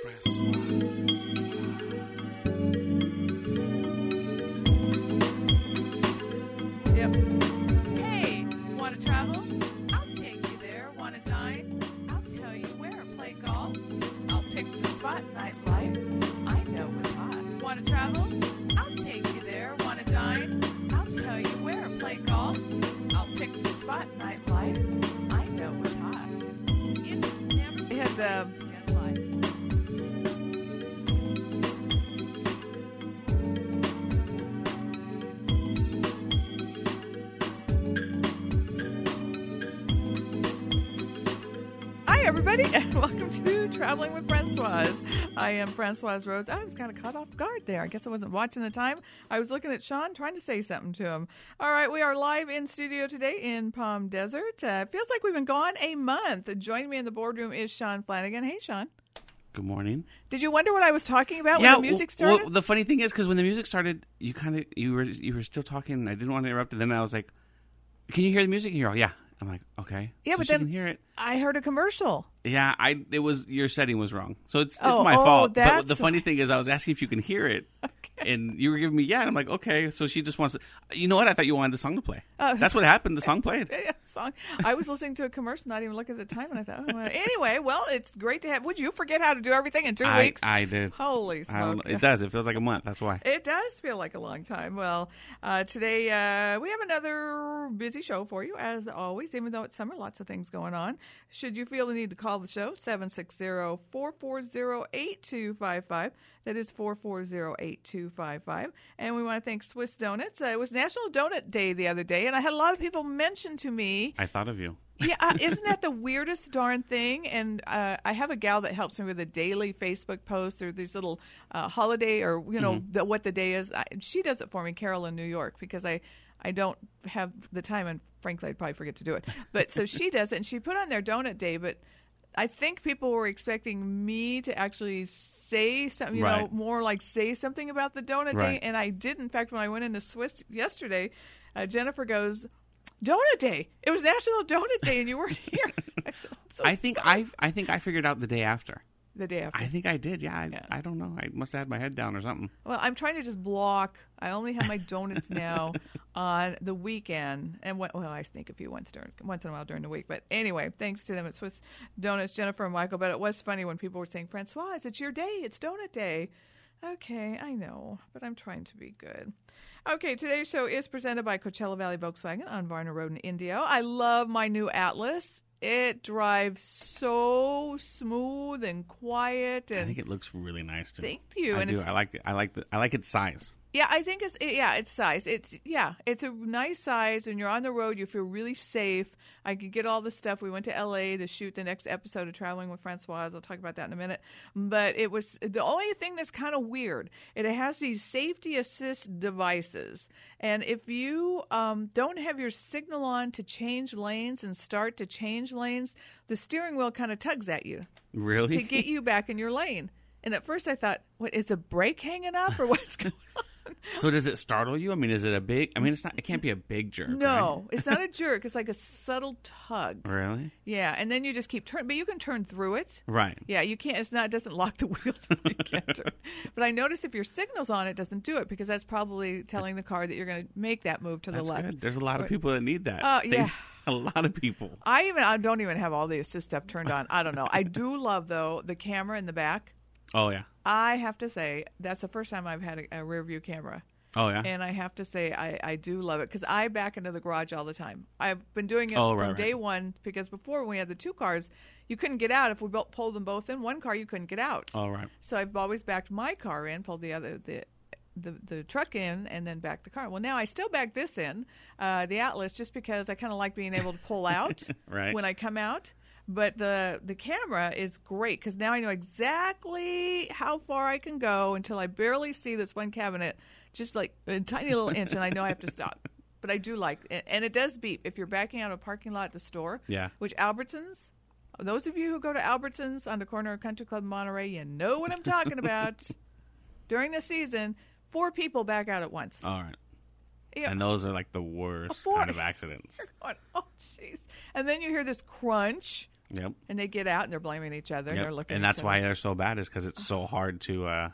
Yep. Hey, want to travel? I'll take you there. Want to dine? I'll tell you where. Play golf? I'll pick the spot. Nightlife? I know it's hot. Want to travel? I'll take you there. Want to dine? I'll tell you where. Play golf? I'll pick the spot. Nightlife? I know it's hot. It's never too late to get life. Hi, everybody, and welcome to Traveling with Francoise. I am Francoise Rhodes. I was kind of caught off guard there. I guess I wasn't watching the time. I was looking at Sean, trying to say something to him. All right, we are live in studio today in Palm Desert. Feels like we've been gone a month. Joining me in the boardroom is Sean Flanagan. Hey, Sean. Good morning. Did you wonder what I was talking about when the music started? Well, the funny thing is, because when the music started, you were still talking. I didn't want to interrupt, and then I was like, "Can you hear the music?" And you're all, "Yeah." I'm like, "Okay." Yeah, so but she then can hear it. I heard a commercial. Yeah, your setting was wrong, so it's my fault. But the funny thing is, I was asking if you can hear it, and you were giving me and I'm like, okay. So she just wants to. You know what? I thought you wanted the song to play. That's what happened. The song played. Yeah, song. I was listening to a commercial, not even looking at the time, and I thought, oh, well. Anyway, well, it's great to have. Would you forget how to do everything in 2 weeks? I did. Holy smoke! It does. It feels like a month. That's why. It does feel like a long time. Well, today we have another busy show for you, as always. Even though it's summer, lots of things going on. Should you feel the need to call the show, 760-440-8255. That is 440-8255. And we want to thank Swiss Donuts. It was National Donut Day the other day, and I had a lot of people mention to me. I thought of you. Yeah, isn't that the weirdest darn thing? And I have a gal that helps me with a daily Facebook post or these little holiday or, what the day is. She does it for me, Carol in New York, because I don't have the time, and frankly, I'd probably forget to do it. But so she does it, and she put on their Donut Day, but I think people were expecting me to actually say something, more like say something about the Donut Day, and I did. In fact, when I went into Swiss yesterday, Jennifer goes, "Donut Day! It was National Donut Day, and you weren't here." I said, I think I figured out the day after. The day after. I think I did. Yeah, I don't know. I must have had my head down or something. Well, I'm trying to just block. I only have my donuts now on the weekend, and I sneak a few once in a while during the week. But anyway, thanks to them at Swiss Donuts, Jennifer and Michael. But it was funny when people were saying, "Francoise, it's your day. It's Donut Day." Okay, I know, but I'm trying to be good. Okay, today's show is presented by Coachella Valley Volkswagen on Varner Road in Indio. I love my new Atlas. It drives so smooth and quiet. And I think it looks really nice too. Thank you. I do. I like it. I like its size. Yeah, I think it's size. It's a nice size. When you're on the road, you feel really safe. I could get all the stuff. We went to L.A. to shoot the next episode of Traveling with Francoise. I'll talk about that in a minute. But it was the only thing that's kind of weird. It has these safety assist devices, and if you don't have your signal on to change lanes and start to change lanes, the steering wheel kind of tugs at you. Really? To get you back in your lane. And at first I thought, what, is the brake hanging up or what's going on? So does it startle you? I mean, is it a big? I mean, it's not. It can't be a big jerk. No, right? It's not a jerk. It's like a subtle tug. Really? Yeah, and then you just keep turning, but you can turn through it. Right. Yeah, you can't. It's not. It doesn't lock the wheel. You can't turn. But I noticed if your signal's on, it doesn't do it because that's probably telling the car that you're going to make that move to the left. Good. There's a lot of people that need that. Yeah. A lot of people. I don't even have all the assist stuff turned on. I don't know. I do love though the camera in the back. Oh yeah. I have to say that's the first time I've had a rear view camera. Oh, yeah? And I have to say I do love it because I back into the garage all the time. I've been doing it from day one because before when we had the two cars, you couldn't get out. If we pulled them both in one car, you couldn't get out. All right. So I've always backed my car in, pulled the truck in, and then backed the car. Well, now I still back this in, the Atlas, just because I kind of like being able to pull out when I come out. But the camera is great because now I know exactly how far I can go until I barely see this one cabinet, just like a tiny little inch, and I know I have to stop. But I do like it. And it does beep. If you're backing out of a parking lot at the store, which Albertsons, those of you who go to Albertsons on the corner of Country Club Monterey, you know what I'm talking about. During the season, 4 people back out at once. All right. Yeah. And those are like the worst kind of accidents. Oh, jeez. And then you hear this crunch Yep. And they get out and they're blaming each other. And they're looking. And that's why they're so bad, is because it's so hard to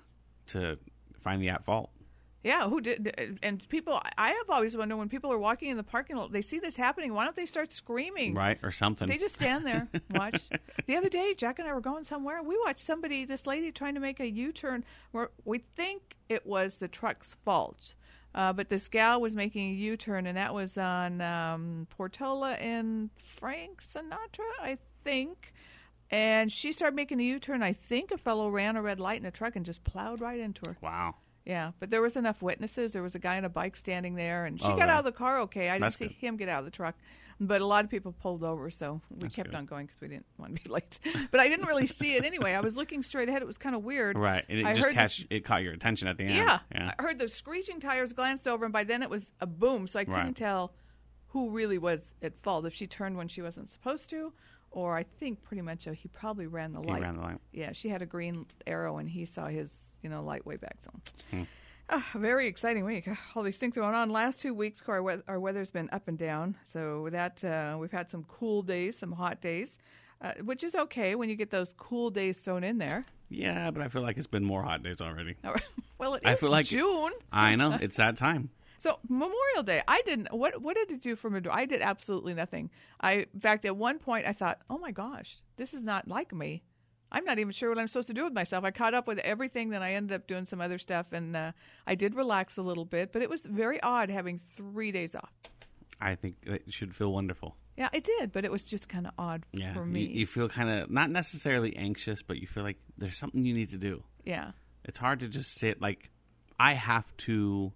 find the at fault. Yeah, who did? And people, I have always wondered, when people are walking in the parking lot, they see this happening, why don't they start screaming? Right, or something. They just stand there, watch. The other day, Jack and I were going somewhere. We watched this lady trying to make a U-turn where we think it was the truck's fault. But this gal was making a U-turn, and that was on Portola and Frank Sinatra, I think. And she started making a U-turn. I think a fellow ran a red light in the truck and just plowed right into her. Wow. Yeah, but there was enough witnesses. There was a guy on a bike standing there, and she got out of the car okay. I didn't see him get out of the truck. But a lot of people pulled over, so we kept on going because we didn't want to be late. But I didn't really see it anyway. I was looking straight ahead. It was kind of weird. Right, and it caught your attention at the end. Yeah, I heard the screeching tires, glanced over, and by then it was a boom, so I couldn't tell who really was at fault, if she turned when she wasn't supposed to, or I think pretty much he probably ran the light. He ran the light. Yeah, she had a green arrow, and he saw his light way back. So, very exciting week. All these things going on. Last 2 weeks, our weather's been up and down. So with that, we've had some cool days, some hot days, which is okay when you get those cool days thrown in there. Yeah, but I feel like it's been more hot days already. Well, it is June. I know. It's that time. So Memorial Day, I didn't. What did it do for me? I did absolutely nothing. In fact, at one point, I thought, oh my gosh, this is not like me. I'm not even sure what I'm supposed to do with myself. I caught up with everything, then I ended up doing some other stuff, and I did relax a little bit, but it was very odd having 3 days off. I think it should feel wonderful. Yeah, it did, but it was just kind of odd for me. You feel kind of, not necessarily anxious, but you feel like there's something you need to do. Yeah. It's hard to just sit, I have to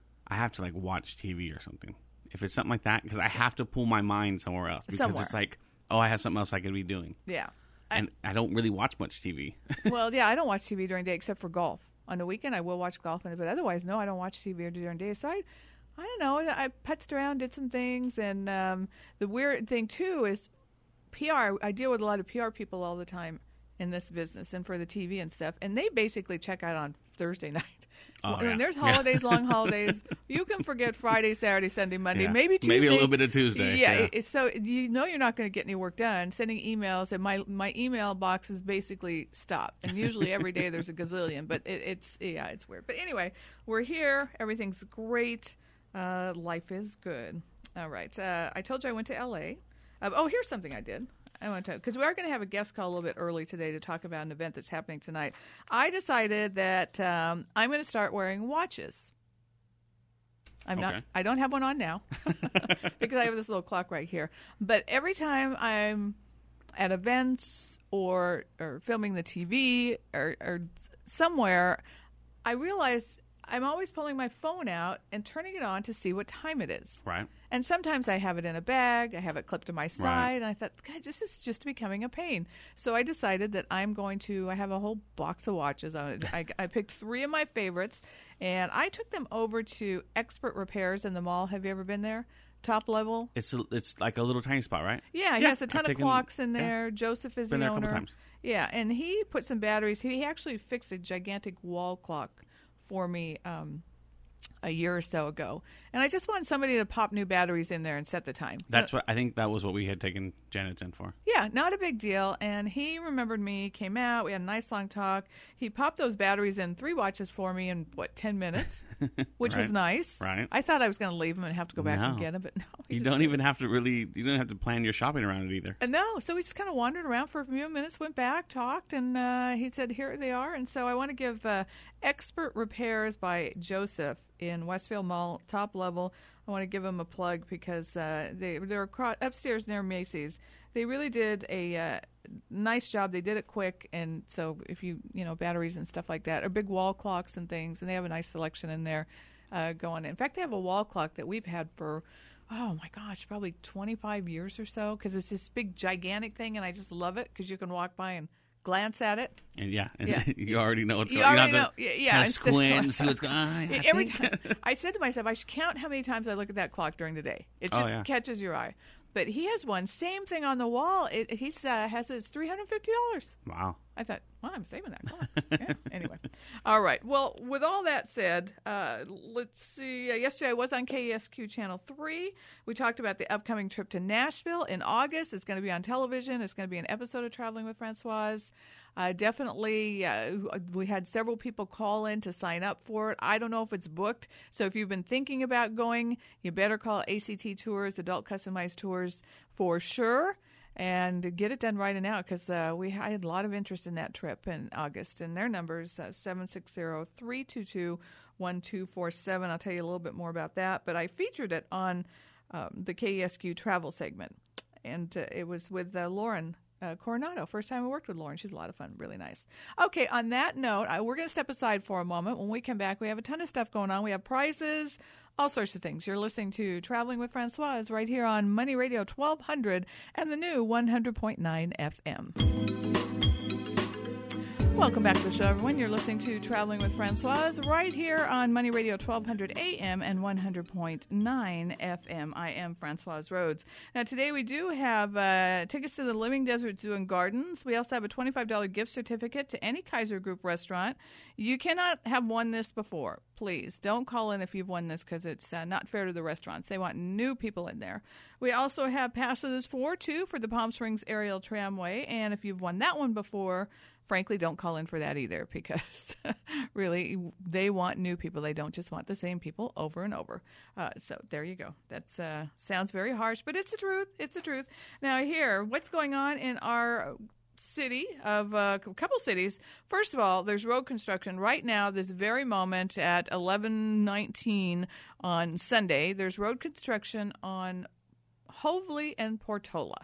watch TV or something. If it's something like that, because I have to pull my mind somewhere else. Because it's like, I have something else I could be doing. Yeah. And I don't really watch much TV. Well, yeah, I don't watch TV during the day except for golf. On the weekend, I will watch golf, but otherwise, no, I don't watch TV during the day. So I don't know. I putzed around, did some things, and the weird thing, too, is PR. I deal with a lot of PR people all the time in this business and for the TV and stuff, and they basically check out on Thursday night. When there's holidays, long holidays, you can forget Friday, Saturday, Sunday, Monday, maybe Tuesday. Maybe a little bit of Tuesday. Yeah. So you're not going to get any work done. Sending emails, and my email box is basically stopped. And usually every day there's a gazillion, but it's weird. But anyway, we're here. Everything's great. Life is good. All right. I told you I went to L.A. Here's something I did. I want to, because we are going to have a guest call a little bit early today to talk about an event that's happening tonight. I decided that I'm going to start wearing watches. I don't have one on now because I have this little clock right here. But every time I'm at events or filming the TV or somewhere, I realize I'm always pulling my phone out and turning it on to see what time it is. Right. And sometimes I have it in a bag. I have it clipped to my side. And I thought, God, this is just becoming a pain. So I decided that I have a whole box of watches on it. I picked 3 of my favorites, and I took them over to Expert Repairs in the mall. Have you ever been there? Top level. It's like a little tiny spot, right? Yeah, he has a ton of clocks in there. Joseph is the owner. Been there a couple times. Yeah, and he put some batteries. He actually fixed a gigantic wall clock for me a year or so ago, and I just wanted somebody to pop new batteries in there and set the time. That's what I think. That was what we had taken Janet's in for. Yeah, not a big deal. And he remembered me, came out, we had a nice long talk. He popped those batteries in 3 watches for me in 10 minutes, which was nice. Right. I thought I was going to leave them and have to go back and get them, but no. You don't have to plan your shopping around it either. No, so we just kind of wandered around for a few minutes, went back, talked, and he said, here they are. And so I want to give Expert Repairs by Joseph in Westfield Mall, top level. I want to give them a plug because they're upstairs near Macy's. They really did a nice job. They did it quick, and so if batteries and stuff like that, or big wall clocks and things, and they have a nice selection in there going. In fact, they have a wall clock that we've had for, oh my gosh, probably 25 years or so, because it's this big gigantic thing, and I just love it because you can walk by and glance at it. And you already know what's going on. You don't have to squint and see what's going on. Every time, I said to myself, I should count how many times I look at that clock during the day. It just catches your eye. But he has one, same thing on the wall. He has it's $350. Wow. I thought, well, I'm saving that. Come on. Yeah. Anyway. All right. Well, with all that said, let's see. Yesterday I was on KESQ Channel 3. We talked about the upcoming trip to Nashville in August. It's going to be on television. It's going to be an episode of Traveling with Francoise. Definitely, we had several people call in to sign up for it. I don't know if it's booked. So if you've been thinking about going, you better call ACT Tours, Adult Customized Tours, for sure. And get it done right now, because I had a lot of interest in that trip in August. And their number is 760-322-1247. I'll tell you a little bit more about that. But I featured it on the KESQ travel segment. And it was with Lauren Coronado. First time I worked with Lauren. She's a lot of fun. Really nice. Okay, on that note, we're going to step aside for a moment. When we come back, we have a ton of stuff going on. We have prizes, all sorts of things. You're listening to Traveling with Francoise right here on Money Radio 1200 and the new 100.9 FM. Welcome back to the show, everyone. You're listening to Traveling with Francoise right here on Money Radio 1200 AM and 100.9 FM. I am Francoise Rhodes. Now, today we do have tickets to the Living Desert Zoo and Gardens. We also have a $25 gift certificate to any Kaiser Group restaurant. You cannot have won this before. Please don't call in if you've won this, because it's not fair to the restaurants. They want new people in there. We also have passes for the Palm Springs Aerial Tramway, and if you've won that one before, frankly, don't call in for that either, because really, they want new people. They don't just want the same people over and over. So there you go. That sounds very harsh, but it's the truth. It's the truth. Now, here, what's going on in our city of a couple cities. First of all, there's road construction right now, this very moment at 11:19 on Sunday. There's road construction on Hoveley and Portola.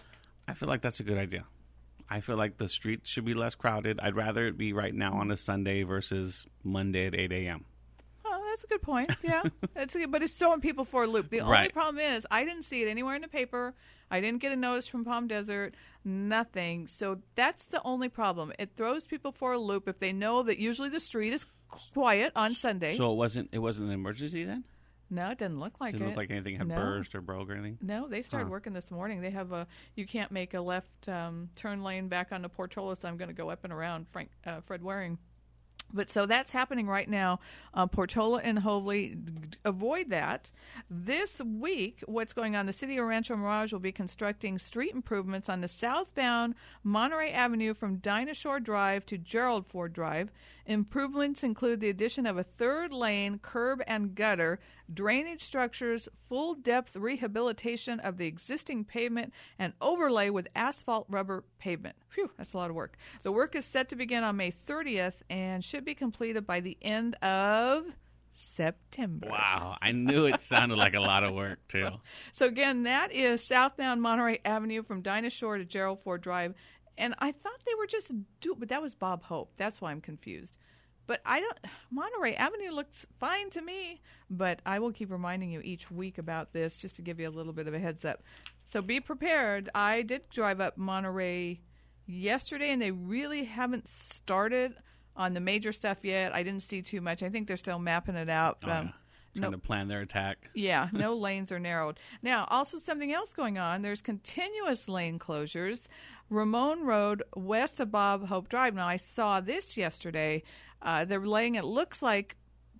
I feel like that's a good idea. I feel like the streets should be less crowded. I'd rather it be right now on a Sunday versus Monday at 8 a.m. Oh, that's a good point. Yeah, but it's throwing people for a loop. The only problem is I didn't see it anywhere in the paper. I didn't get a notice from Palm Desert, nothing. So that's the only problem. It throws people for a loop if they know that usually the street is quiet on Sunday. So it wasn't an emergency then? No, it didn't look like it. Didn't look like anything had burst or broke or anything? No, they started working this morning. They have you can't make a left turn lane back onto Portola, so I'm going to go up and around Fred Waring. But so that's happening right now. Portola and Hoveley, avoid that. This week, what's going on, the City of Rancho Mirage will be constructing street improvements on the southbound Monterey Avenue from Dinah Shore Drive to Gerald Ford Drive. Improvements include the addition of a third lane, curb and gutter, drainage structures, full-depth rehabilitation of the existing pavement, and overlay with asphalt rubber pavement. Phew, that's a lot of work. The work is set to begin on May 30th and should be completed by the end of September. Wow, I knew it sounded like a lot of work, too. So again, that is southbound Monterey Avenue from Dinah Shore to Gerald Ford Drive. And I thought they were just but that was Bob Hope. That's why I'm confused. But Monterey Avenue looks fine to me. But I will keep reminding you each week about this just to give you a little bit of a heads up. So be prepared. I did drive up Monterey yesterday, and they really haven't started on the major stuff yet. I didn't see too much. I think they're still mapping it out. Trying to plan their attack. Yeah, no lanes are narrowed. Now, also something else going on. There's continuous lane closures. Ramon Road, west of Bob Hope Drive. Now, I saw this yesterday. They're laying, it looks like,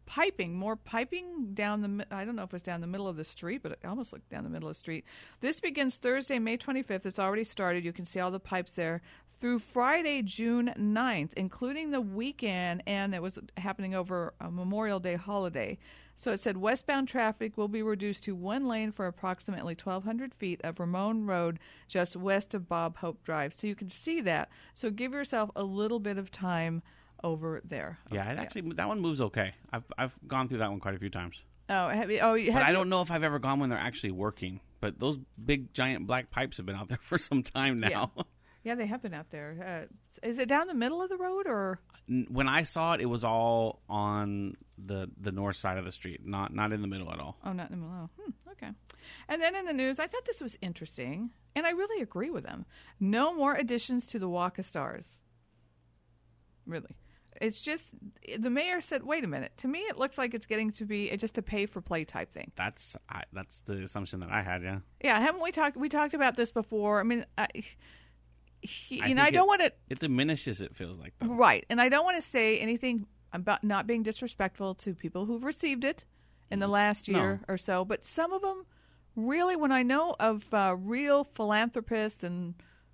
more piping down I don't know if it's down the middle of the street, but it almost looked down the middle of the street. This begins Thursday, May 25th. It's already started. You can see all the pipes there. Through Friday, June 9th, including the weekend, and it was happening over a Memorial Day holiday. So it said westbound traffic will be reduced to one lane for approximately 1,200 feet of Ramon Road, just west of Bob Hope Drive. So you can see that. So give yourself a little bit of time over there. Yeah, actually, that one moves okay. I've gone through that one quite a few times. Oh, but I don't know if I've ever gone when they're actually working. But those big, giant black pipes have been out there for some time now. Yeah, they have been out there. Is it down the middle of the road, or? When I saw it, it was all on the north side of the street, not in the middle at all. Oh, not in the middle. Okay. And then in the news, I thought this was interesting, and I really agree with them. No more additions to the Walk of Stars. Really. It's just, the mayor said, wait a minute. To me, it looks like it's getting to be just a pay-for-play type thing. That's the assumption that I had, yeah. Yeah, haven't we talked about this before? I mean, I don't want to. It diminishes. It feels like, though. Right, and I don't want to say anything about not being disrespectful to people who've received it in the last year or so, but some of them really, when I know of real philanthropists and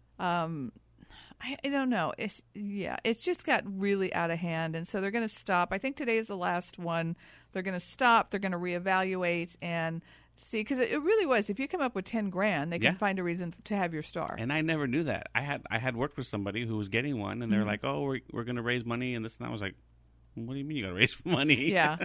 I don't know, it's just got really out of hand, and so they're going to stop. I think today is the last one. They're going to stop. They're going to reevaluate and see, because it really was. If you come up with $10,000, they can find a reason to have your star. And I never knew that. I had worked with somebody who was getting one, and they're like, "Oh, we're going to raise money," and this, and I was like, "What do you mean you got to raise money?" Yeah,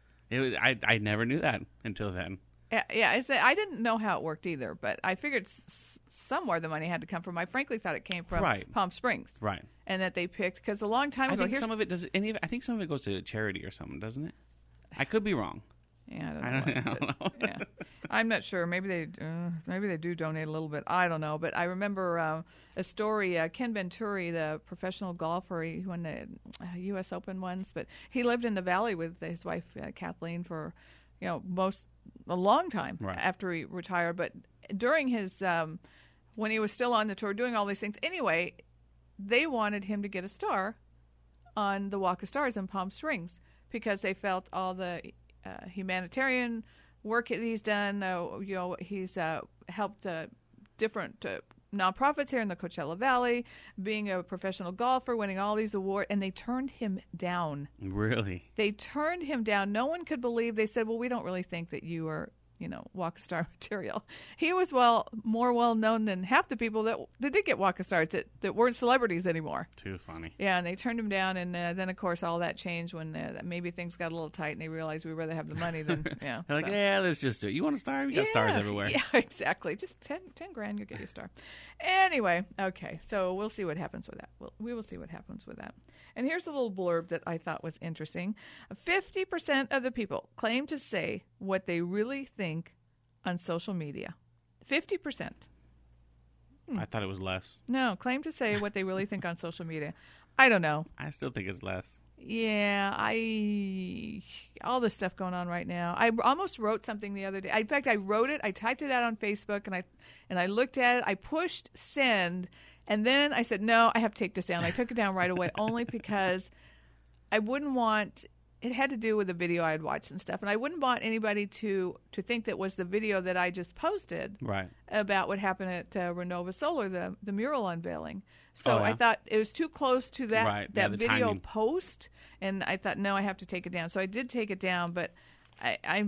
I never knew that until then. Yeah. I didn't know how it worked either, but I figured somewhere the money had to come from. I frankly thought it came from Palm Springs, right? And that they picked, because a long time ago. I think some of it does. I think some of it goes to charity or something, doesn't it? I could be wrong. Yeah, I don't know. Yeah. I'm not sure. Maybe they do donate a little bit. I don't know. But I remember a story. Ken Venturi, the professional golfer, he won the U.S. Open once, but he lived in the Valley with his wife Kathleen for a long time after he retired. But during his when he was still on the tour, doing all these things, anyway, they wanted him to get a star on the Walk of Stars in Palm Springs because they felt all the humanitarian work that he's done. He's helped different nonprofits here in the Coachella Valley, being a professional golfer, winning all these awards, and they turned him down. Really? They turned him down. No one could believe. They said, "Well, we don't really think that you are, Walk of Star material." He was more well known than half the people that did get Walk of Stars that weren't celebrities anymore. Too funny. Yeah, and they turned him down, and then of course all that changed when maybe things got a little tight, and they realized we'd rather have the money than They're like, let's just do it. You want a star? We got stars everywhere. Yeah, exactly. Just $10,000, you'll get your star. Anyway, okay, so we'll see what happens with that. We will see what happens with that. And here's a little blurb that I thought was interesting. 50% of the people claim to say what they really think on social media. 50%. I thought it was less. No, claim to say what they really think on social media. I don't know. I still think it's less. Yeah, all this stuff going on right now. I almost wrote something the other day. In fact, I wrote it. I typed it out on Facebook, and I looked at it. I pushed send, and then I said, no, I have to take this down. I took it down right away, only because I wouldn't want. It had to do with the video I had watched and stuff, and I wouldn't want anybody to think that was the video that I just posted about what happened at Renova Solar, the mural unveiling. So I thought it was too close to that video timing. Post, and I thought, no, I have to take it down. So I did take it down, but I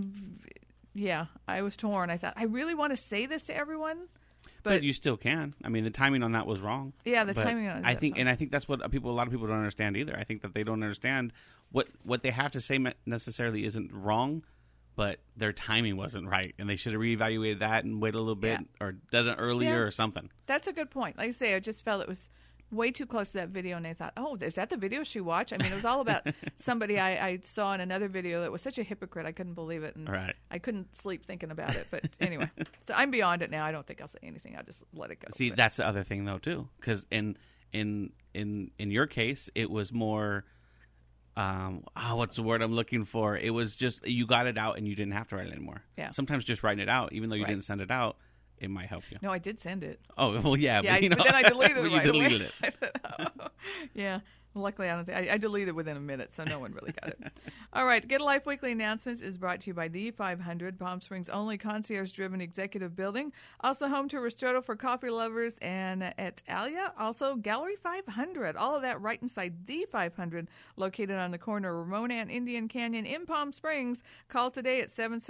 was torn. I thought, I really want to say this to everyone. But you still can. I mean, the timing on that was wrong. Yeah, the timing on that. I think that's what a lot of people don't understand either. I think that they don't understand what they have to say necessarily isn't wrong, but their timing wasn't right, and they should have reevaluated that and waited a little bit or done it earlier or something. That's a good point. Like I say, I just felt it was way too close to that video, and I thought, oh, is that the video she watched? I mean, it was all about somebody I saw in another video that was such a hypocrite. I couldn't believe it, and I couldn't sleep thinking about it. But anyway, so I'm beyond it now. I don't think I'll say anything. I'll just let it go. See, that's the other thing, though, too, because in your case, it was more, what's the word I'm looking for? It was just you got it out and you didn't have to write it anymore. Yeah. Sometimes just writing it out, even though you didn't send it out, it might help you. No, I did send it. Oh, well, yeah. But then I deleted it. You deleted it. I said, yeah. Luckily, I deleted within a minute, so no one really got it. All right. Get a Life Weekly Announcements is brought to you by the 500, Palm Springs' only concierge-driven executive building. Also home to Ristretto for coffee lovers, and at Alia, also Gallery 500. All of that right inside the 500, located on the corner of Ramona and Indian Canyon in Palm Springs. Call today at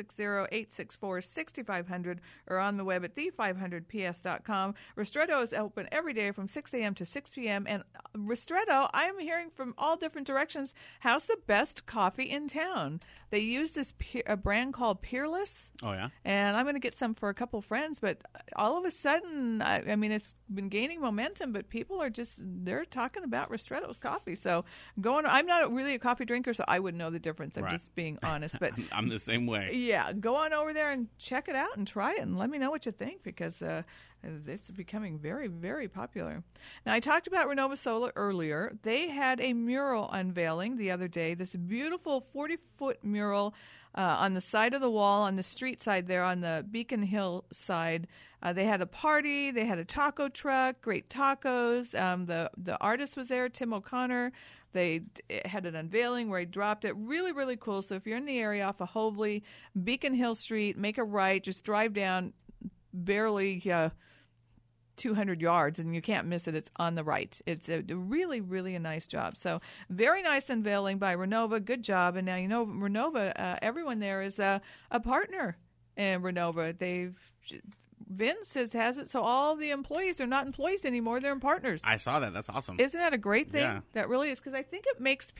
760-864-6500 or on the web at the500ps.com. Ristretto is open every day from 6 a.m. to 6 p.m. And Ristretto, I'm hearing from all different directions, how's the best coffee in town? They use this a brand called Peerless. Oh, yeah? And I'm going to get some for a couple of friends, but all of a sudden, I mean, it's been gaining momentum, but people are they're talking about Ristretto's coffee. So I'm not really a coffee drinker, so I wouldn't know the difference. I'm just being honest. But I'm the same way. Yeah, go on over there and check it out and try it and let me know what you think, because it's becoming very, very popular. Now, I talked about Renova Solar earlier. They had a mural unveiling the other day, this beautiful 40-foot mural on the side of the wall, on the street side there, on the Beacon Hill side. They had a party. They had a taco truck, great tacos. The artist was there, Tim O'Connor. They had an unveiling where he dropped it. Really, really cool. So if you're in the area off of Hobley, Beacon Hill Street, make a right, just drive down barely 200 yards, and you can't miss it. It's on the right. It's a really, really a nice job. So very nice unveiling by Renova. Good job. And now, Renova, everyone there is a partner in Renova. Vince has it so all the employees are not employees anymore. They're partners. I saw that. That's awesome. Isn't that a great thing? Yeah. That really is, because I think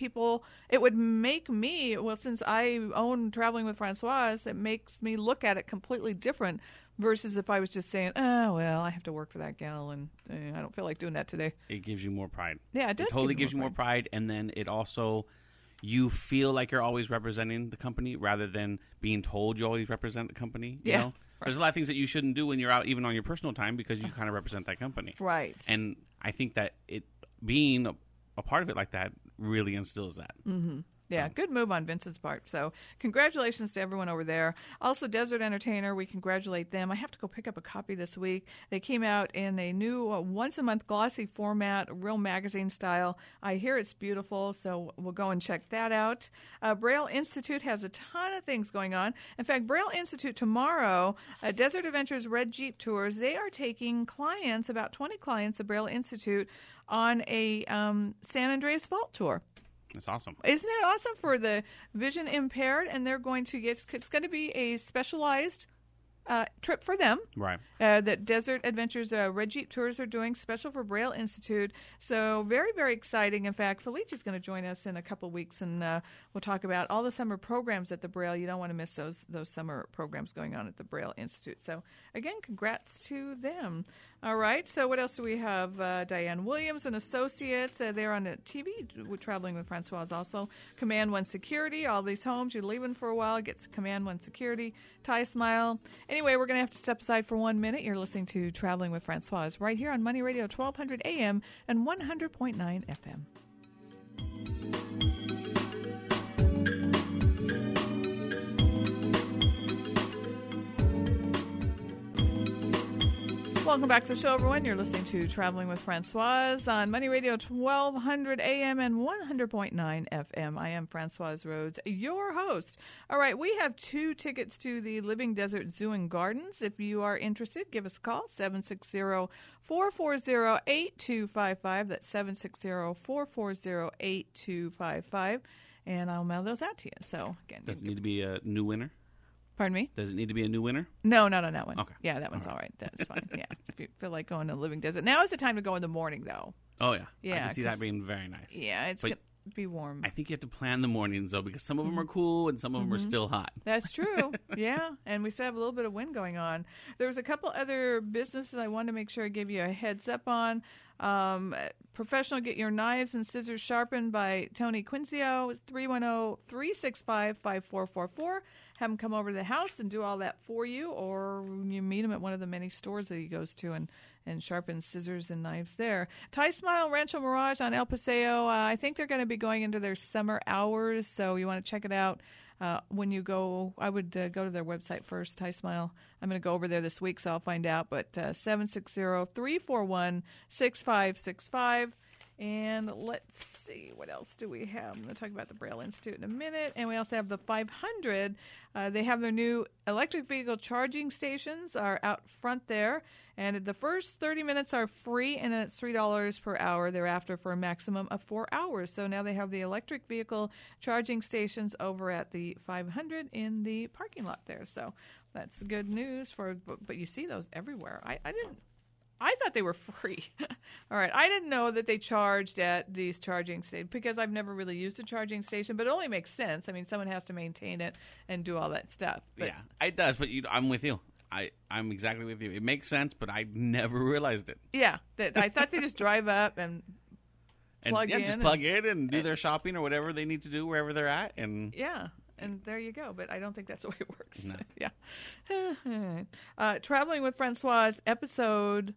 it would make me, well, since I own Traveling with Francoise, it makes me look at it completely different versus if I was just saying, oh, well, I have to work for that gal and I don't feel like doing that today. It gives you more pride. Yeah, it does. It totally gives you more pride. And then it also, you feel like you're always representing the company rather than being told you always represent the company. You know? There's a lot of things that you shouldn't do when you're out, even on your personal time, because you kind of represent that company. Right. And I think that it being a part of it like that really instills that. Mm-hmm. Yeah, good move on Vince's part. So congratulations to everyone over there. Also, Desert Entertainer, we congratulate them. I have to go pick up a copy this week. They came out in a new once-a-month glossy format, real magazine style. I hear it's beautiful, so we'll go and check that out. Braille Institute has a ton of things going on. In fact, Braille Institute tomorrow, Desert Adventures Red Jeep Tours, they are taking clients, about 20 clients of Braille Institute, on a San Andreas Fault Tour. That's awesome. Isn't that awesome for the vision impaired? And they're going to get, it's going to be a specialized trip for them. Right. That Desert Adventures Red Jeep Tours are doing special for Braille Institute. So very, very exciting. In fact, Felicia's going to join us in a couple of weeks, and we'll talk about all the summer programs at the Braille. You don't want to miss those summer programs going on at the Braille Institute. So again, congrats to them. All right. So what else do we have? Diane Williams and Associates. They're on the TV with Traveling with Francoise also. Command One Security. All these homes you're leaving for a while gets Command One Security. Ty Smile. Anyway, we're going to have to step aside for 1 minute. You're listening to Traveling with Francoise right here on Money Radio 1200 AM and 100.9 FM. Welcome back to the show, everyone. You're listening to Traveling with Francoise on Money Radio 1200 AM and 100.9 FM. I am Francoise Rhodes, your host. All right, we have 2 tickets to the Living Desert Zoo and Gardens. If you are interested, give us a call, 760-440-8255. That's 760-440-8255. And I'll mail those out to you. So again, does it need to be a new winner? Pardon me? Does it need to be a new winner? No, not on that one. Okay. Yeah, that one's all right. That's fine. Yeah. If you feel like going to Living Desert. Now is the time to go in the morning, though. Oh, yeah. Yeah. I can see that being very nice. Yeah, it's going to be warm. I think you have to plan the mornings, though, because some of them are cool and some of them are still hot. That's true. Yeah. And we still have a little bit of wind going on. There was a couple other businesses I wanted to make sure I give you a heads up on. Professional Get Your Knives and Scissors Sharpened by Tony Quincio, 310-365-5444. Have him come over to the house and do all that for you, or you meet him at one of the many stores that he goes to and sharpens scissors and knives there. Ty Smile Rancho Mirage on El Paseo. I think they're going to be going into their summer hours, so you want to check it out. When you go, I would go to their website first, Ty Smile. I'm going to go over there this week, so I'll find out. But 760-341-6565. And let's see, what else do we have? I'm going to talk about the Braille Institute in a minute. And we also have the 500. They have their new electric vehicle charging stations are out front there. And the first 30 minutes are free, and then it's $3 per hour thereafter for a maximum of 4 hours. So now they have the electric vehicle charging stations over at the 500 in the parking lot there. So that's good news. But you see those everywhere. I thought they were free. All right. I didn't know that they charged at these charging stations because I've never really used a charging station, but it only makes sense. I mean, someone has to maintain it and do all that stuff. But, yeah, it does, but I'm with you. I'm exactly with you. It makes sense, but I never realized it. Yeah. I thought they just drive up and plug in. Just plug in and do their shopping or whatever they need to do wherever they're at. Yeah. And there you go. But I don't think that's the way it works. No. Yeah. Traveling with Francoise, episode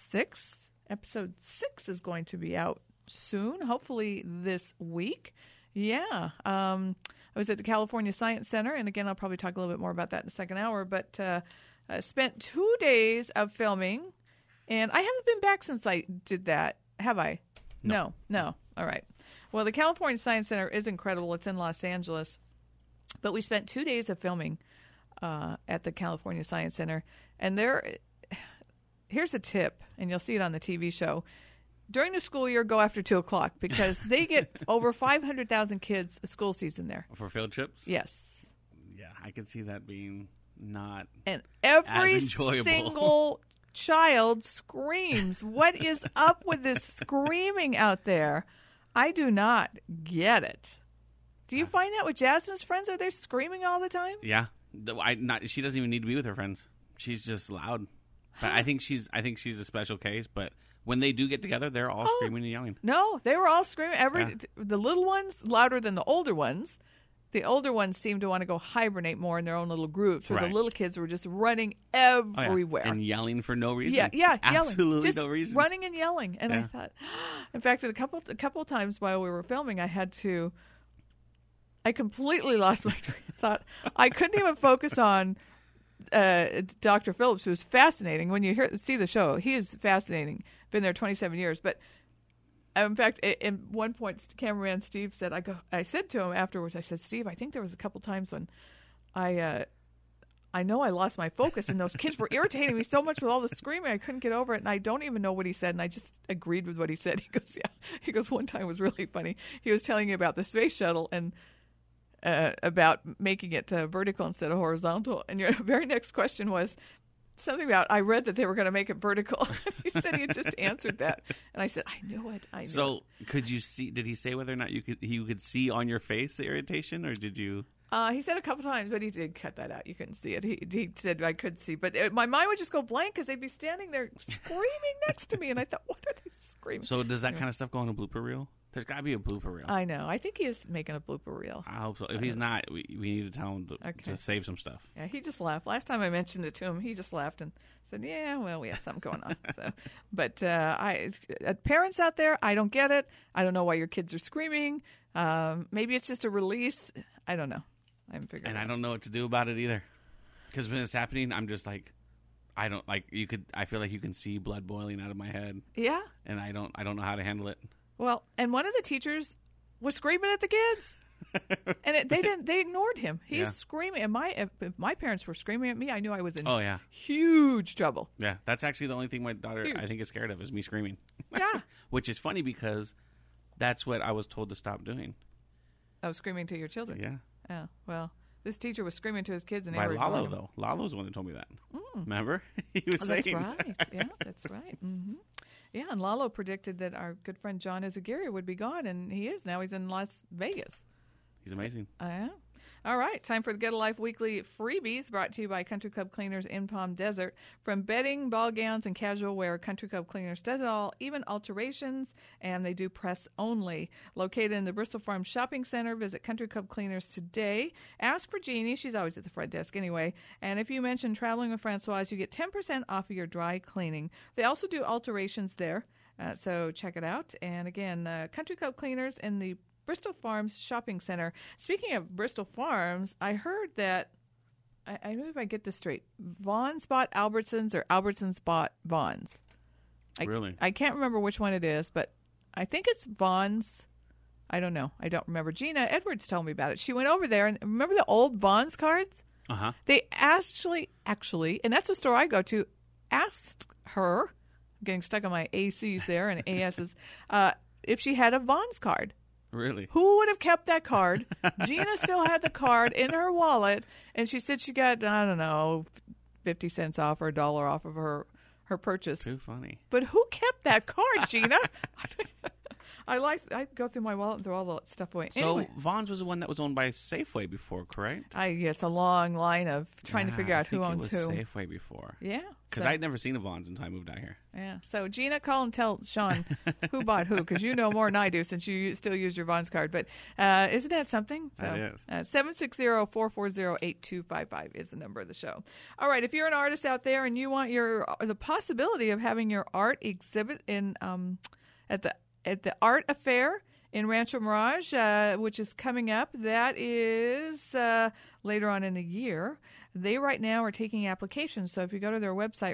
6. Episode 6 is going to be out soon, hopefully this week. Yeah. I was at the California Science Center, and again, I'll probably talk a little bit more about that in the second hour, but I spent 2 days of filming, and I haven't been back since I did that, have I? No. All right. Well, the California Science Center is incredible. It's in Los Angeles, but we spent 2 days of filming at the California Science Center, and here's a tip, and you'll see it on the TV show. During the school year, go after 2 o'clock because they get over 500,000 kids a school season there. For field trips? Yes. Yeah, I could see that being not and every as enjoyable. Single child screams. What is up with this screaming out there? I do not get it. Do you find that with Jasmine's friends? Are they screaming all the time? Yeah. She doesn't even need to be with her friends. She's just loud. But I think she's a special case, but when they do get together, they're all screaming and yelling. No, they were all screaming. The little ones louder than the older ones. The older ones seem to want to go hibernate more in their own little groups, where the little kids were just running everywhere and yelling for no reason. Yeah, absolutely just no reason, running and yelling. And I thought, in fact, a couple of times while we were filming, I completely lost my train of thought. I couldn't even focus on Dr. Phillips, who was fascinating. When you see the show, he is fascinating. Been there 27 years. But in fact, in one point, cameraman Steve said, I said to him afterwards, I said, Steve, I think there was a couple times when I know I lost my focus, and those kids were irritating me so much with all the screaming, I couldn't get over it, and I don't even know what he said, and I just agreed with what he said. He goes, yeah. He goes, one time was really funny. He was telling me about the space shuttle and about making it vertical instead of horizontal. And your very next question was something about, I read that they were going to make it vertical. He said he had just answered that. And I said, I knew it. So could you see, did he say whether or not you could see on your face the irritation, or did you? He said a couple times, but he did cut that out. You couldn't see it. He said I could see, but my mind would just go blank because they'd be standing there screaming next to me. And I thought, what are they screaming? So does that kind of stuff go on a blooper reel? There's got to be a blooper reel. I know. I think he is making a blooper reel. I hope so. If he's not, we need to tell him to save some stuff. Yeah, he just laughed. Last time I mentioned it to him, he just laughed and said, yeah, well, we have something going on. But parents out there, I don't get it. I don't know why your kids are screaming. Maybe it's just a release. I don't know. I haven't figured it out. And I don't know what to do about it either. Because when it's happening, I'm just like, I feel like you can see blood boiling out of my head. Yeah. And I don't know how to handle it. Well, and one of the teachers was screaming at the kids, and they ignored him. He's screaming. And if my parents were screaming at me, I knew I was in huge trouble. Yeah, that's actually the only thing my daughter, I think, is scared of, is me screaming. Yeah. Which is funny because that's what I was told to stop doing. Oh, screaming to your children? Yeah. Oh, well, this teacher was screaming to his kids. And by Lalo, though. Lalo's the one who told me that. Remember? He was saying. That's right. Yeah, that's right. Mm-hmm. Yeah, and Lalo predicted that our good friend John Izaguirre would be gone, and he is. Now he's in Las Vegas. He's amazing. All right, time for the Get a Life Weekly freebies, brought to you by Country Club Cleaners in Palm Desert. From bedding, ball gowns, and casual wear, Country Club Cleaners does it all, even alterations, and they do press only. Located in the Bristol Farms Shopping Center, visit Country Club Cleaners today. Ask for Jeannie. She's always at the front desk anyway. And if you mention Traveling with Francoise, you get 10% off of your dry cleaning. They also do alterations there, so check it out. And again, Country Club Cleaners in the Bristol Farms Shopping Center. Speaking of Bristol Farms, I heard that, I don't know if I get this straight, Vons bought Albertsons or Albertsons bought Vons. Really? I can't remember which one it is, but I think it's Vons. I don't know. I don't remember. Gina Edwards told me about it. She went over there, and remember the old Vons cards? Uh-huh. They actually, and that's the store I go to, asked her, I'm getting stuck on my ACs there and ASs, if she had a Vons card. Really? Who would have kept that card? Gina still had the card in her wallet, and she said she got, I don't know, 50 cents off or $1 off of her purchase. Too funny. But who kept that card, Gina? I go through my wallet and throw all that stuff away. So anyway. Vons was the one that was owned by Safeway before, correct? It's a long line of trying to figure out who owns who. It was Safeway before. Yeah. Because I'd never seen a Vons until I moved out here. Yeah. So, Gina, call and tell Sean who bought who, because you know more than I do since you still use your Vons card. But isn't that something? So, that is. 760-440-8255 is the number of the show. All right. If you're an artist out there and you want the possibility of having your art exhibit in at the Art Affair in Rancho Mirage, which is coming up. That is later on in the year. They right now are taking applications. So if you go to their website,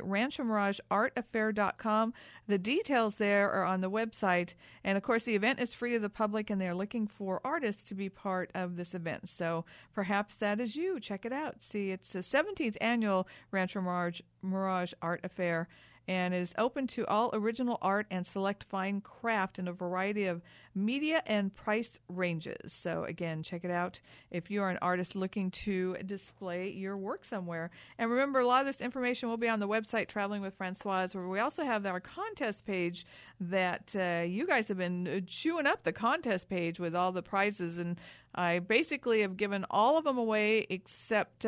ranchomirageartaffair.com, the details there are on the website. And, of course, the event is free to the public, and they're looking for artists to be part of this event. So perhaps that is you. Check it out. See, it's the 17th annual Rancho Mirage Art Affair, and is open to all original art and select fine craft in a variety of media and price ranges. So, again, check it out if you are an artist looking to display your work somewhere. And remember, a lot of this information will be on the website, Traveling with Francoise, where we also have our contest page that you guys have been chewing up the contest page with all the prizes. And I basically have given all of them away except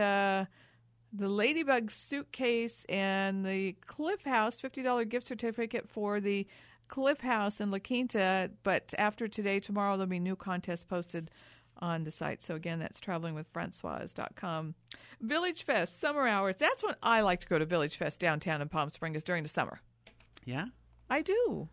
the Ladybug suitcase and the Cliff House $50 gift certificate for the Cliff House in La Quinta. But after today, tomorrow, there'll be new contests posted on the site. So, again, that's travelingwithfrancoise.com. Village Fest, summer hours. That's when I like to go to Village Fest downtown in Palm Springs during the summer. Yeah? I do.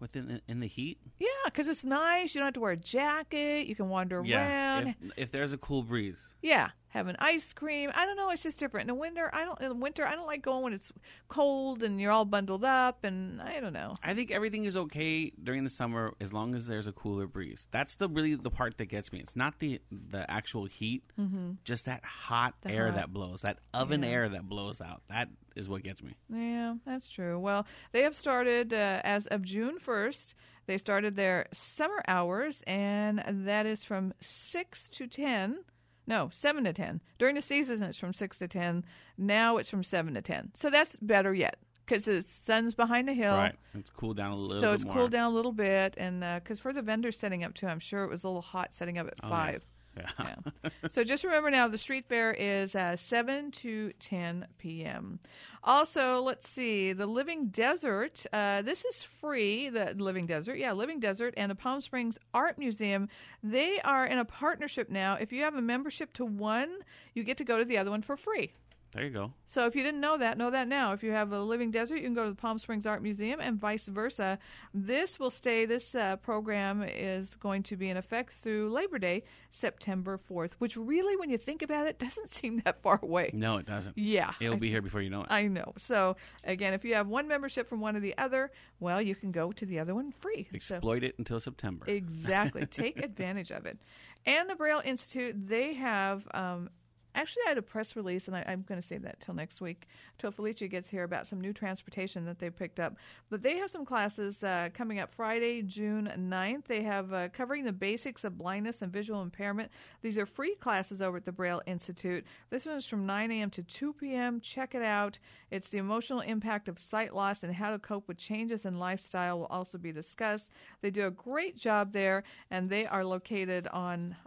In the heat? Yeah, because it's nice. You don't have to wear a jacket. You can wander around. If there's a cool breeze. Yeah, having ice cream. I don't know. It's just different. In winter, I don't like going when it's cold and you're all bundled up, and I don't know. I think everything is okay during the summer as long as there's a cooler breeze. That's really the part that gets me. It's not the actual heat, just that hot air that blows, that oven air that blows out. That is what gets me. Yeah, that's true. Well, they have started as of June 1st. They started their summer hours, and that is from 6 to 10. No, 7 to 10. During the season, it's from 6 to 10. Now it's from 7 to 10. So that's better yet because the sun's behind the hill. Right. It's cooled down a little bit more. So it's cooled down a little bit. And because for the vendors setting up, too, I'm sure it was a little hot setting up at 5. Yeah. So just remember now, the street fair is 7 to 10 p.m. Also, let's see, the Living Desert. This is free, the Living Desert. Yeah, Living Desert and the Palm Springs Art Museum. They are in a partnership now. If you have a membership to one, you get to go to the other one for free. There you go. So if you didn't know that now. If you have a Living Desert, you can go to the Palm Springs Art Museum and vice versa. This will stay, this program is going to be in effect through Labor Day, September 4th, which really, when you think about it, doesn't seem that far away. No, it doesn't. Yeah. It'll be here before you know it. I know. So, again, if you have one membership from one or the other, well, you can go to the other one free. Exploit it until September. Exactly. Take advantage of it. And the Braille Institute, they have... Actually, I had a press release, and I'm going to save that till next week, till Felicia gets here, about some new transportation that they picked up. But they have some classes coming up Friday, June 9th. They have covering the basics of blindness and visual impairment. These are free classes over at the Braille Institute. This one is from 9 a.m. to 2 p.m. Check it out. It's the emotional impact of sight loss and how to cope with changes in lifestyle will also be discussed. They do a great job there, and they are located on...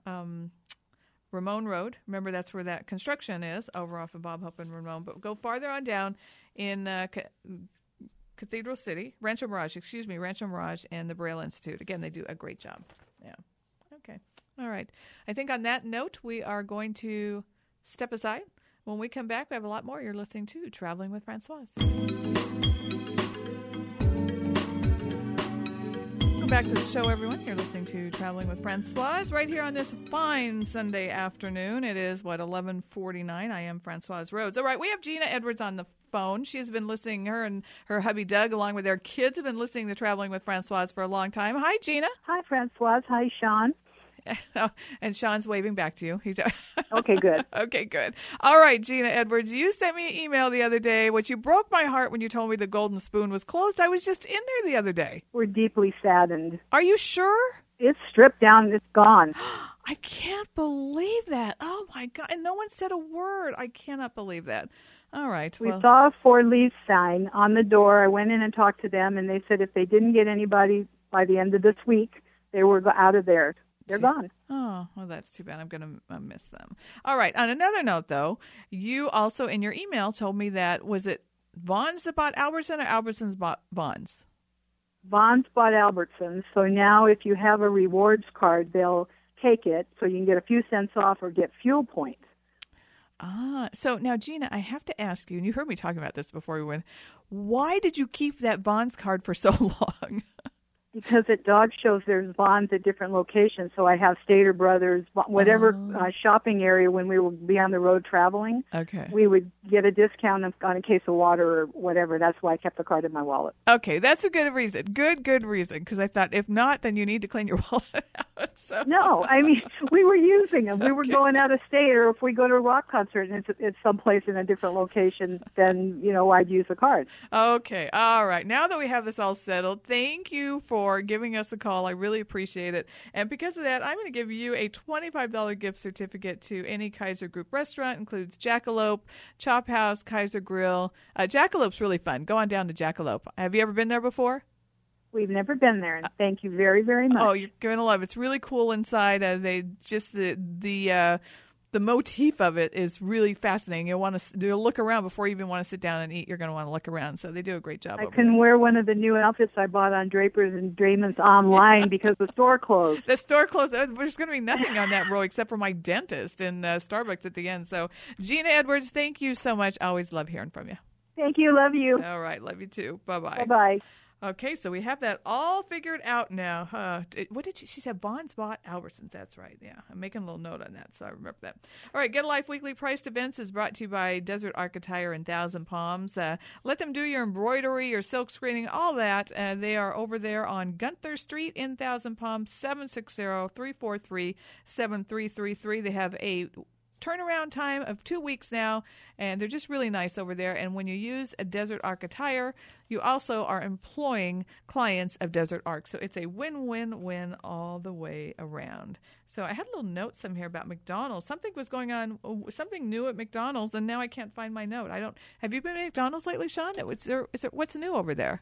Ramon Road. Remember, that's where that construction is, over off of Bob Hope and Ramon. But go farther on down in Cathedral City, Rancho Mirage, and the Braille Institute. Again, they do a great job. Yeah. Okay. All right. I think on that note, we are going to step aside. When we come back, we have a lot more. You're listening to Traveling with Francoise. Back to the show, everyone. You're listening to Traveling with Francoise right here on this fine Sunday afternoon. It is, 11:49. I am Francoise Rhodes. All right, we have Gina Edwards on the phone. She's been listening, her and her hubby Doug, along with their kids, have been listening to Traveling with Francoise for a long time. Hi, Gina. Hi, Francoise. Hi, Sean. And Sean's waving back to you. He's okay, good. Okay, good. All right, Gina Edwards, you sent me an email the other day, which you broke my heart when you told me the Golden Spoon was closed. I was just in there the other day. We're deeply saddened. Are you sure? It's stripped down. It's gone. I can't believe that. Oh, my God. And no one said a word. I cannot believe that. All right. We saw a For Lease sign on the door. I went in and talked to them, and they said if they didn't get anybody by the end of this week, they were out of there. They're gone. Oh, well, that's too bad. I'm going to miss them. All right. On another note, though, you also in your email told me that, was it Vons that bought Albertson or Albertsons bought Vons? Vons bought Albertsons. So now if you have a rewards card, they'll take it so you can get a few cents off or get fuel points. So now, Gina, I have to ask you, and you heard me talking about this before we went, why did you keep that Vons card for so long? Because at dog shows, there's bonds at different locations. So I have Stater Brothers, whatever shopping area when we would be on the road traveling. Okay. We would get a discount on a case of water or whatever. That's why I kept the card in my wallet. Okay, that's a good reason. Good reason. Because I thought, if not, then you need to clean your wallet out. So. No, I mean, we were using them. We were going out of state, or if we go to a rock concert and it's someplace in a different location, then, I'd use the card. Okay, all right. Now that we have this all settled, thank you for giving us a call. I really appreciate it. And because of that, I'm going to give you a $25 gift certificate to any Kaiser Group restaurant. Includes Jackalope, Chop House, Kaiser Grill. Jackalope's really fun. Go on down to Jackalope. Have you ever been there before? We've never been there, and thank you very, very much. Oh, you're going to love it. It's really cool inside. They just the motif of it is really fascinating. You'll look around before you even want to sit down and eat. You're going to want to look around. So they do a great job. I can wear one of the new outfits I bought on Drapers and Draymond's online because the store closed. The store closed. There's going to be nothing on that row except for my dentist and Starbucks at the end. So Gina Edwards, thank you so much. I always love hearing from you. Thank you. Love you. All right. Love you too. Bye-bye. Bye-bye. Okay, so we have that all figured out now. What did she said? Bonds bought Albertsons. That's right. Yeah, I'm making a little note on that, so I remember that. All right, Get a Life Weekly Priced Events is brought to you by Desert Arc Attire in Thousand Palms. Let them do your embroidery, your silk screening, all that. They are over there on Gunther Street in Thousand Palms, 760-343-7333. They have a turnaround time of 2 weeks now, and they're just really nice over there. And when you use a Desert Arc attire, you also are employing clients of Desert Arc. So it's a win-win-win all the way around. So I had a little note here about McDonald's. Something was going on, something new at McDonald's, and now I can't find my note. Have you been to McDonald's lately, Sean? What's new over there?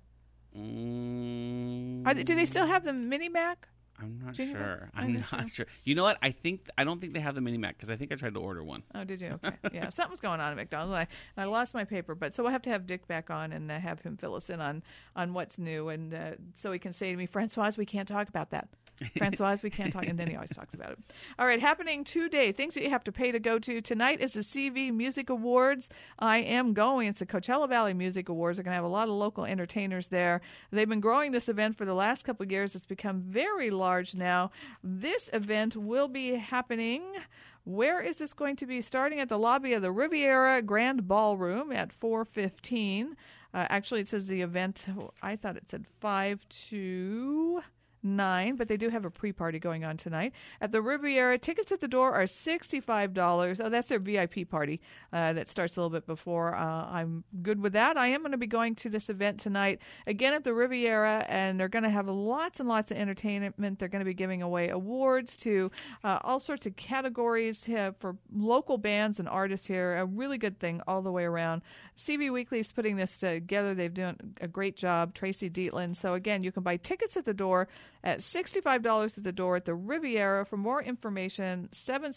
Do they still have the Mini Mac? I'm not sure. I'm not sure. You know what? I don't think they have the Mini Mac because I think I tried to order one. Oh, did you? Okay. Yeah, something's going on at McDonald's. I lost my paper, so we'll have to have Dick back on and have him fill us in on what's new, and so he can say to me, Francoise, we can't talk about that. Francoise, we can't talk, and then he always talks about it. All right, happening today, things that you have to pay to go to. Tonight is the CV Music Awards. I am going. It's the Coachella Valley Music Awards. They're going to have a lot of local entertainers there. They've been growing this event for the last couple of years. It's become very large now. This event will be happening. Where is this going to be? Starting at the lobby of the Riviera Grand Ballroom at 4:15. Actually, it says the event, I thought it said 5 to 9, but they do have a pre-party going on tonight at the Riviera. Tickets at the door are $65. Oh, that's their VIP party that starts a little bit before. I'm good with that. I am going to be going to this event tonight again at the Riviera, and they're going to have lots and lots of entertainment. They're going to be giving away awards to all sorts of categories for local bands and artists here. A really good thing all the way around. CV Weekly is putting this together. They've done a great job. Tracy Dietland. So again, you can buy tickets at the door at $65 at the door at the Riviera. For more information,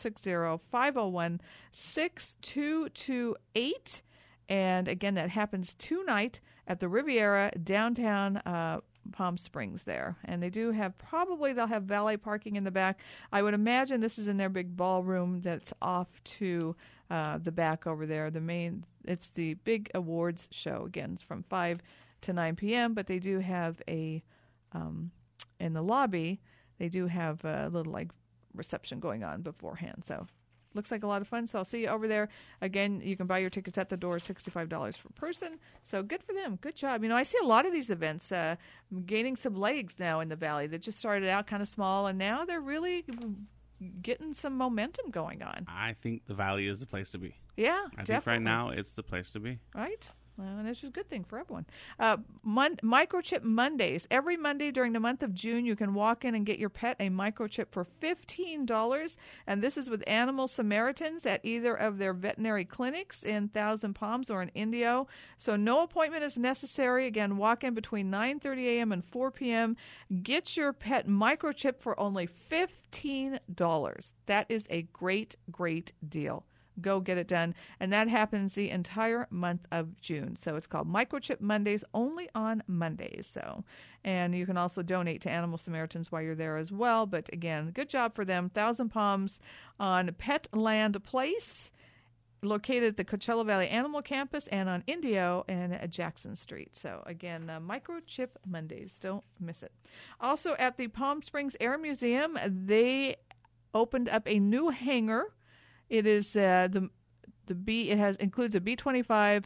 760-501-6228. And again, that happens tonight at the Riviera, downtown Palm Springs there. And they'll have valet parking in the back. I would imagine this is in their big ballroom that's off to the back over there. It's the big awards show. Again, it's from 5 to 9 p.m., but they do have in the lobby, they do have a little reception going on beforehand. So looks like a lot of fun. So I'll see you over there. Again, you can buy your tickets at the door, $65 per person. So good for them. Good job. I see a lot of these events gaining some legs now in the Valley that just started out kind of small, and now they're really getting some momentum going on. I think the Valley is the place to be. Yeah, I think right now it's the place to be. Right? And that's just a good thing for everyone. Microchip Mondays. Every Monday during the month of June, you can walk in and get your pet a microchip for $15. And this is with Animal Samaritans at either of their veterinary clinics in Thousand Palms or in Indio. So no appointment is necessary. Again, walk in between 9:30 a.m. and 4 p.m. Get your pet microchip for only $15. That is a great, great deal. Go get it done. And that happens the entire month of June. So it's called Microchip Mondays, only on Mondays. And you can also donate to Animal Samaritans while you're there as well. But again, good job for them. Thousand Palms on Petland Place. located at the Coachella Valley Animal Campus and on Indio and at Jackson Street. So, again, Microchip Mondays. Don't miss it. Also, at the Palm Springs Air Museum, they opened up a new hangar. It is includes a B-25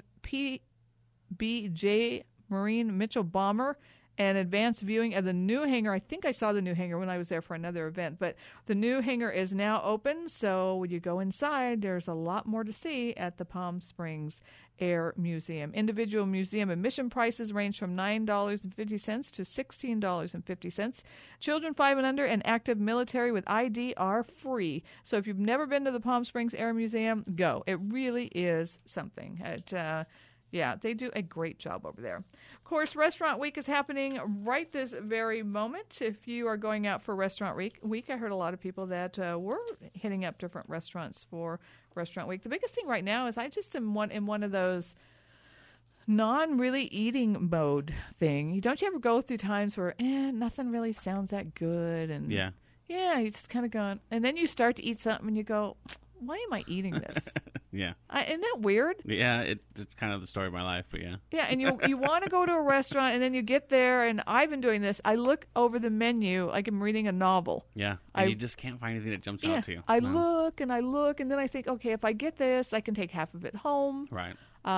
PBJ Marine Mitchell bomber and advanced viewing of the new hangar. I think I saw the new hangar when I was there for another event, but the new hangar is now open, so when you go inside, there's a lot more to see at the Palm Springs Air Museum. Individual museum admission prices range from $9.50 to $16.50. Children 5 and under and active military with ID are free. So if you've never been to the Palm Springs Air Museum, go. It really is something. Yeah, they do a great job over there. Of course, Restaurant Week is happening right this very moment. If you are going out for Restaurant Week, I heard a lot of people that were hitting up different restaurants for Restaurant Week. The biggest thing right now is I just am in one of those non-really eating mode thing. Don't you ever go through times where nothing really sounds that good? And yeah, you just kind of going, and then you start to eat something and you go, why am I eating this? Yeah. Isn't that weird? Yeah, it's kind of the story of my life, but yeah. Yeah, and you want to go to a restaurant, and then you get there, and I've been doing this. I look over the menu like I'm reading a novel. Yeah, and you just can't find anything that jumps out to you. I look, and then I think, okay, if I get this, I can take half of it home. Right.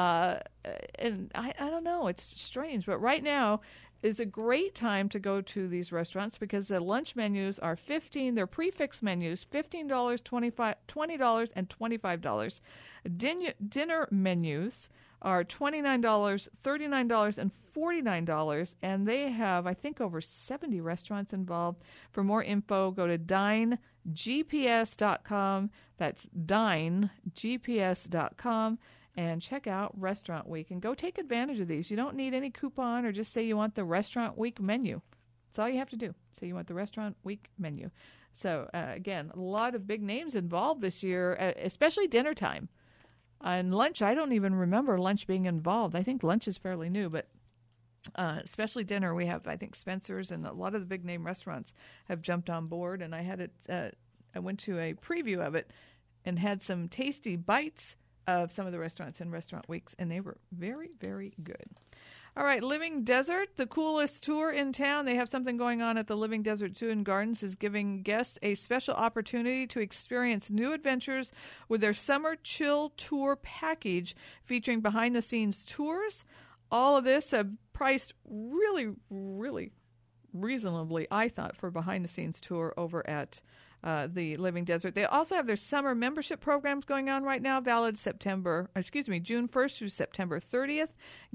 And I don't know. It's strange, but right now is a great time to go to these restaurants because the lunch menus are they're prefix menus, $15, $20, and $25. Dinner menus are $29, $39, and $49, and they have, I think, over 70 restaurants involved. For more info, go to dinegps.com. That's dinegps.com. And check out Restaurant Week and go take advantage of these. You don't need any coupon or just say you want the Restaurant Week menu. That's all you have to do. Say you want the Restaurant Week menu. So, again, a lot of big names involved this year, especially dinner time. And lunch, I don't even remember lunch being involved. I think lunch is fairly new, but especially dinner, we have, I think, Spencer's and a lot of the big name restaurants have jumped on board. And I had it. I went to a preview of it and had some tasty bites of some of the restaurants in Restaurant Weeks, and they were very, very good. All right, Living Desert, the coolest tour in town. They have something going on at the Living Desert Zoo and Gardens is giving guests a special opportunity to experience new adventures with their Summer Chill Tour package featuring behind-the-scenes tours. All of this priced really, really reasonably, I thought, for a behind-the-scenes tour over at the Living Desert. They also have their summer membership programs going on right now, valid June 1st through September 30th.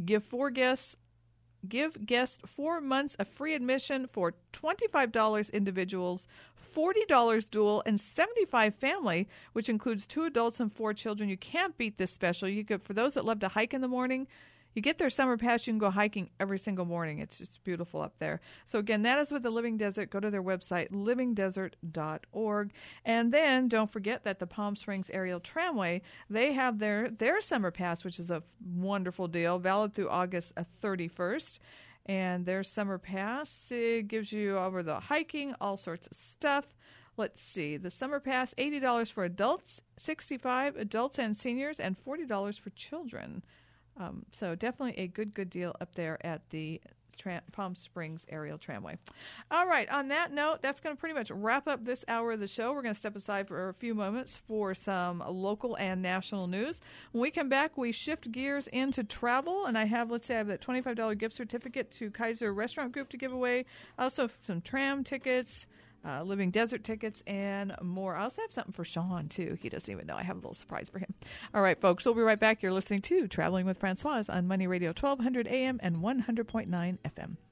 Give guests 4 months of free admission for $25 individuals, $40 dual, and $75 family, which includes 2 adults and 4 children. You can't beat this special. For those that love to hike in the morning, you get their summer pass, you can go hiking every single morning. It's just beautiful up there. So, again, that is with the Living Desert. Go to their website, livingdesert.org. And then don't forget that the Palm Springs Aerial Tramway, they have their summer pass, which is a wonderful deal, valid through August 31st. And their summer pass gives you over the hiking, all sorts of stuff. Let's see. The summer pass, $80 for adults, $65 adults and seniors, and $40 for children. So definitely a good deal up there at the Palm Springs Aerial Tramway. All right, on that note, that's going to pretty much wrap up this hour of the show. We're going to step aside for a few moments for some local and national news. When we come back, we shift gears into travel, and I have that $25 gift certificate to Kaiser Restaurant Group to give away. Also, some tram tickets, Living Desert tickets, and more. I also have something for Sean, too. He doesn't even know. I have a little surprise for him. All right, folks, we'll be right back. You're listening to Traveling with Francoise on Money Radio 1200 AM and 100.9 FM.